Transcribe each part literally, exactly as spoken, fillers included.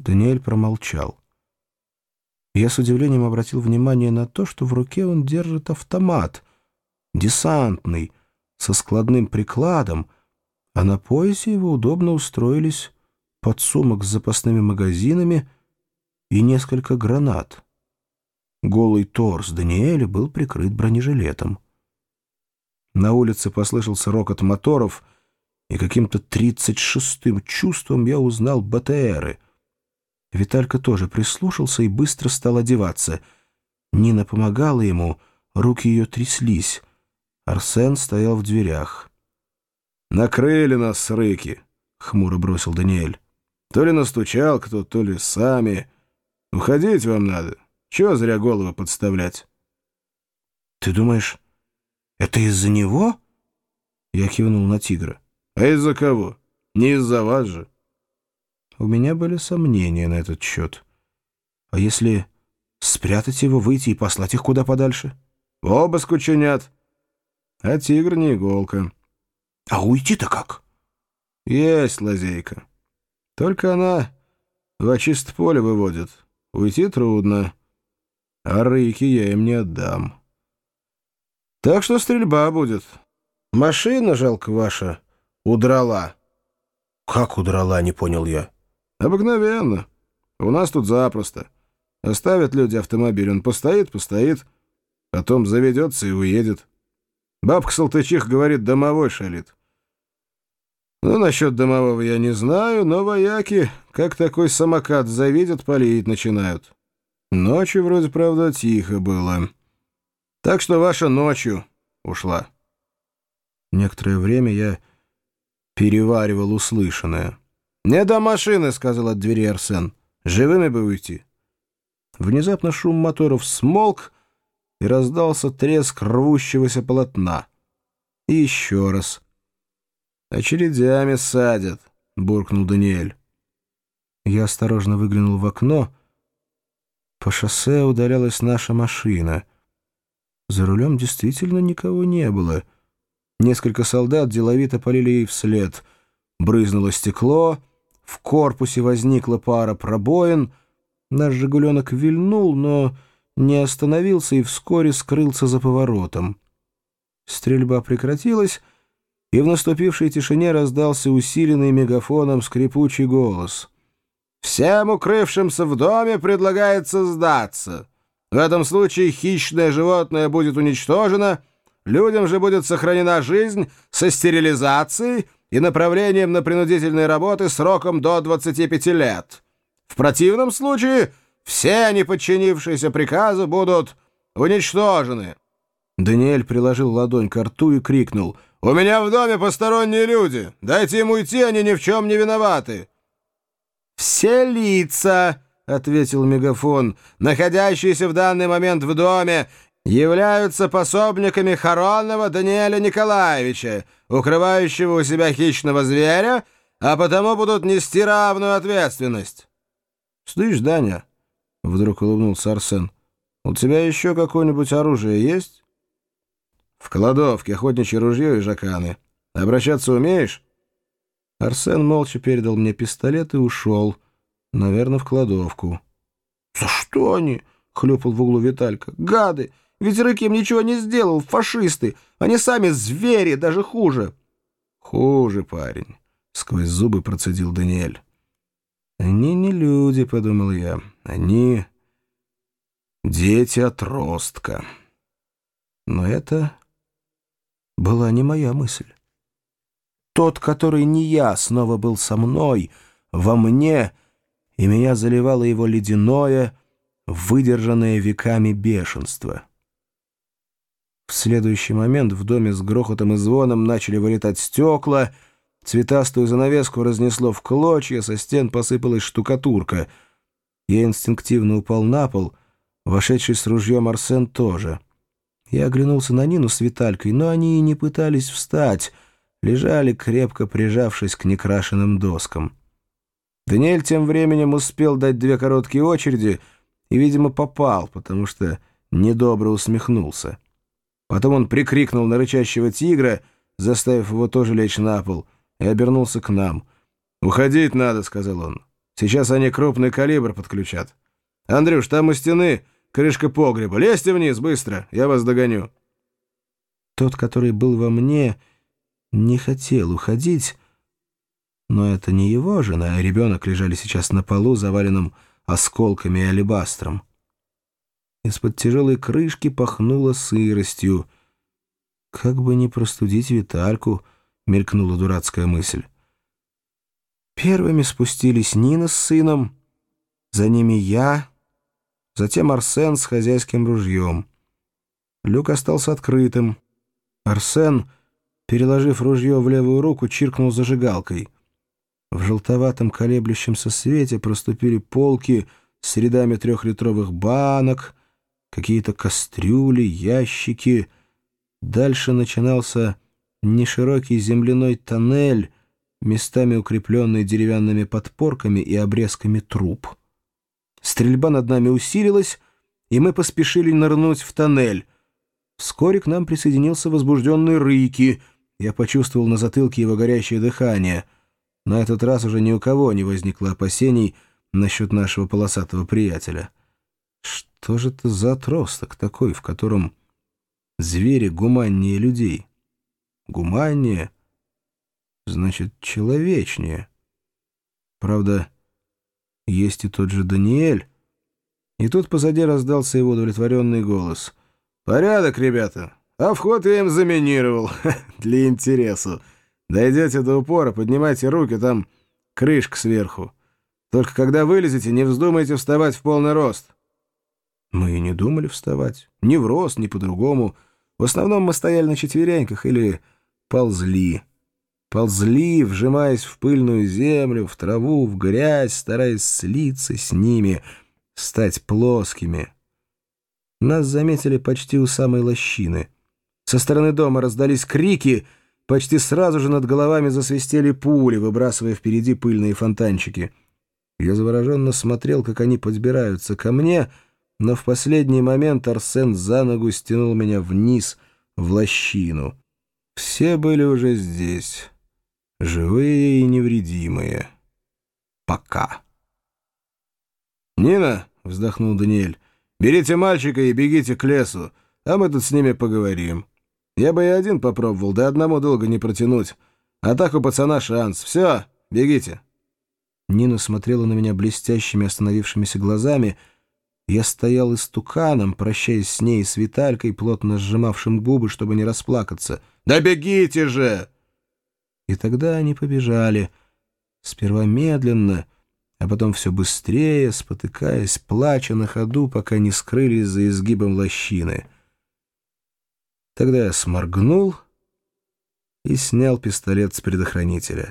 Даниэль промолчал. Я с удивлением обратил внимание на то, что в руке он держит автомат, десантный, со складным прикладом, а на поясе его удобно устроились подсумок с запасными магазинами и несколько гранат. Голый торс Даниэля был прикрыт бронежилетом. На улице послышался рокот моторов, и каким-то тридцать шестым чувством я узнал БТРы. Виталька тоже прислушался и быстро стал одеваться. Нина помогала ему, руки ее тряслись. Арсен стоял в дверях. «Накрыли нас срыки», — хмуро бросил Даниэль. «То ли настучал кто, то ли сами. Уходить вам надо. Чего зря голову подставлять?» «Ты думаешь, это из-за него?» Я кивнул на тигра. «А из-за кого? Не из-за вас же». У меня были сомнения на этот счет. А если спрятать его, выйти и послать их куда подальше? Обыск учинят. А тигр не иголка. А уйти-то как? Есть лазейка. Только она в очисто поле выводит. Уйти трудно. А рыки я им не отдам. Так что стрельба будет. Машина, жалко ваша, удрала. Как удрала, не понял я. Обыкновенно. У нас тут запросто. Оставят люди автомобиль, он постоит, постоит, потом заведется и уедет. Бабка Салтычиха говорит, домовой шалит. Ну, насчет домового я не знаю, но вояки, как такой самокат завидят, палить начинают. Ночью вроде, правда, тихо было. Так что ваша ночью ушла. Некоторое время я переваривал услышанное. «Не до машины», — сказал от двери Арсен. «Живыми бы уйти». Внезапно шум моторов смолк, и раздался треск рвущегося полотна. И еще раз. «Очередями садят», — буркнул Даниэль. Я осторожно выглянул в окно. По шоссе удалялась наша машина. За рулем действительно никого не было. Несколько солдат деловито полили ей вслед. Брызнуло стекло, в корпусе возникла пара пробоин. Наш «Жигуленок» вильнул, но не остановился и вскоре скрылся за поворотом. Стрельба прекратилась, и в наступившей тишине раздался усиленный мегафоном скрипучий голос. «Всем укрывшимся в доме предлагается сдаться. В этом случае хищное животное будет уничтожено, людям же будет сохранена жизнь со стерилизацией и направлением на принудительные работы сроком до двадцати пяти лет. В противном случае все неподчинившиеся приказу будут уничтожены». Даниэль приложил ладонь к рту и крикнул: «У меня в доме посторонние люди! Дайте им уйти, они ни в чем не виноваты!» «Все лица, — ответил мегафон, — находящиеся в данный момент в доме, являются пособниками Харонова Даниэля Николаевича, укрывающего у себя хищного зверя, а потому будут нести равную ответственность». «Слышь, Даня, — вдруг улыбнулся Арсен, — у тебя еще какое-нибудь оружие есть?» «В кладовке охотничье ружье и жаканы. Обращаться умеешь?» Арсен молча передал мне пистолет и ушел, наверное, в кладовку. «За что они?» — хлюпал в углу Виталька. «Гады! Ведь Рык им ничего не сделал, фашисты! Они сами звери, даже хуже!» «Хуже, парень!» — сквозь зубы процедил Даниэль. «Они не люди, — подумал я, — они дети отростка». Но это была не моя мысль. Тот, который не я, снова был со мной, во мне, и меня заливало его ледяное, выдержанное веками бешенство. В следующий момент в доме с грохотом и звоном начали вылетать стекла, цветастую занавеску разнесло в клочья, со стен посыпалась штукатурка. Я инстинктивно упал на пол, вошедший с ружьем Арсен тоже. Я оглянулся на Нину с Виталькой, но они и не пытались встать, лежали, крепко прижавшись к некрашенным доскам. Даниэль тем временем успел дать две короткие очереди и, видимо, попал, потому что недобро усмехнулся. Потом он прикрикнул на рычащего тигра, заставив его тоже лечь на пол, и обернулся к нам. «Уходить надо», — сказал он. Сейчас они крупный калибр подключат. Андрюш, там у стены крышка погреба. Лезьте вниз, быстро, я вас догоню». Тот, который был во мне, не хотел уходить, но это не его жена, а ребенок лежали сейчас на полу, заваленном осколками и алебастром. Из-под тяжелой крышки пахнуло сыростью. «Как бы не простудить Витальку», — мелькнула дурацкая мысль. Первыми спустились Нина с сыном, за ними я, затем Арсен с хозяйским ружьем. Люк остался открытым. Арсен, переложив ружье в левую руку, чиркнул зажигалкой. В желтоватом колеблющемся свете проступили полки с рядами трехлитровых банок, какие-то кастрюли, ящики. Дальше начинался неширокий земляной тоннель, местами укрепленный деревянными подпорками и обрезками труб. Стрельба над нами усилилась, и мы поспешили нырнуть в тоннель. Вскоре к нам присоединился возбужденный Рыки. Я почувствовал на затылке его горящее дыхание. На этот раз уже ни у кого не возникло опасений насчет нашего полосатого приятеля. Что же это за отросток такой, в котором звери гуманнее людей? Гуманнее, значит, человечнее. Правда, есть и тот же Даниэль. И тут позади раздался его удовлетворенный голос. «Порядок, ребята, а вход я им заминировал, для интересу. Дойдете до упора, поднимайте руки, там крышка сверху. Только когда вылезете, не вздумайте вставать в полный рост». Мы и не думали вставать. Ни в рост, ни по-другому. В основном мы стояли на четвереньках или ползли. Ползли, вжимаясь в пыльную землю, в траву, в грязь, стараясь слиться с ними, стать плоскими. Нас заметили почти у самой лощины. Со стороны дома раздались крики, почти сразу же над головами засвистели пули, выбрасывая впереди пыльные фонтанчики. Я завороженно смотрел, как они подбираются ко мне, но в последний момент Арсен за ногу стянул меня вниз, в лощину. Все были уже здесь, живые и невредимые. Пока. «Нина», — вздохнул Даниэль, — «берите мальчика и бегите к лесу, а мы тут с ними поговорим. Я бы и один попробовал, да одному долго не протянуть. А так у пацана шанс. Все, бегите». Нина смотрела на меня блестящими остановившимися глазами. Я стоял истуканом, прощаясь с ней и с Виталькой, плотно сжимавшим губы, чтобы не расплакаться. «Да бегите же!» И тогда они побежали. Сперва медленно, а потом все быстрее, спотыкаясь, плача на ходу, пока не скрылись за изгибом лощины. Тогда я сморгнул и снял пистолет с предохранителя.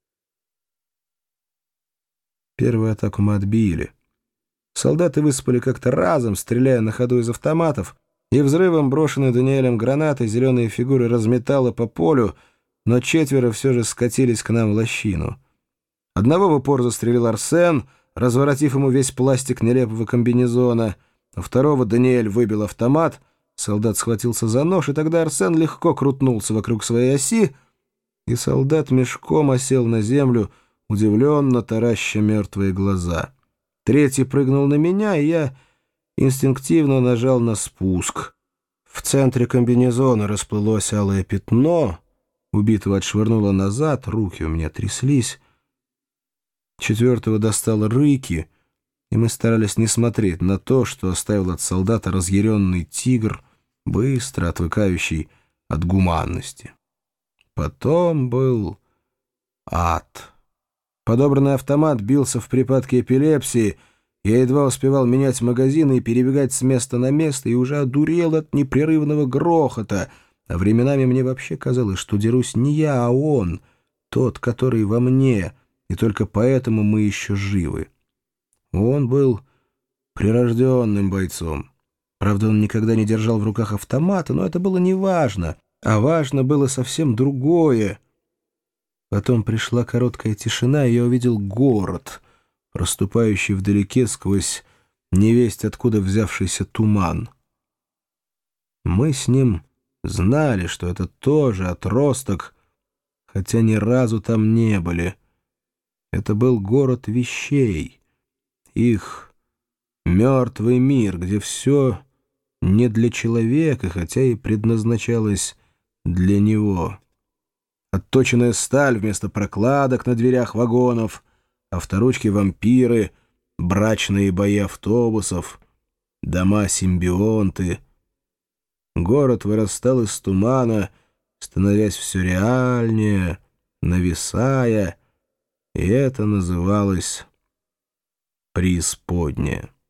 Первую атаку мы отбили. Солдаты высыпали как-то разом, стреляя на ходу из автоматов, и взрывом, брошенной Даниэлем гранатой, зеленые фигуры разметало по полю, но четверо все же скатились к нам в лощину. Одного в упор застрелил Арсен, разворотив ему весь пластик нелепого комбинезона. У второго Даниэль выбил автомат, солдат схватился за нож, и тогда Арсен легко крутнулся вокруг своей оси, и солдат мешком осел на землю, удивленно тараща мертвые глаза. Третий прыгнул на меня, и я инстинктивно нажал на спуск. В центре комбинезона расплылось алое пятно, убитого отшвырнуло назад, руки у меня тряслись. Четвертого достало Рыки, и мы старались не смотреть на то, что оставил от солдата разъяренный тигр, быстро отвыкающий от гуманности. Потом был ад. Подобранный автомат бился в припадке эпилепсии. Я едва успевал менять магазины и перебегать с места на место, и уже одурел от непрерывного грохота. А временами мне вообще казалось, что дерусь не я, а он, тот, который во мне, и только поэтому мы еще живы. Он был прирожденным бойцом. Правда, он никогда не держал в руках автомата, но это было не важно, а важно было совсем другое. Потом пришла короткая тишина, и я увидел город, проступающий вдалеке сквозь невесть откуда взявшийся туман. Мы с ним знали, что это тоже отросток, хотя ни разу там не были. Это был город вещей, их мертвый мир, где все не для человека, хотя и предназначалось для него. Отточенная сталь вместо прокладок на дверях вагонов, авторучки-вампиры, брачные бои автобусов, дома-симбионты. Город вырастал из тумана, становясь все реальнее, нависая, и это называлось преисподняя.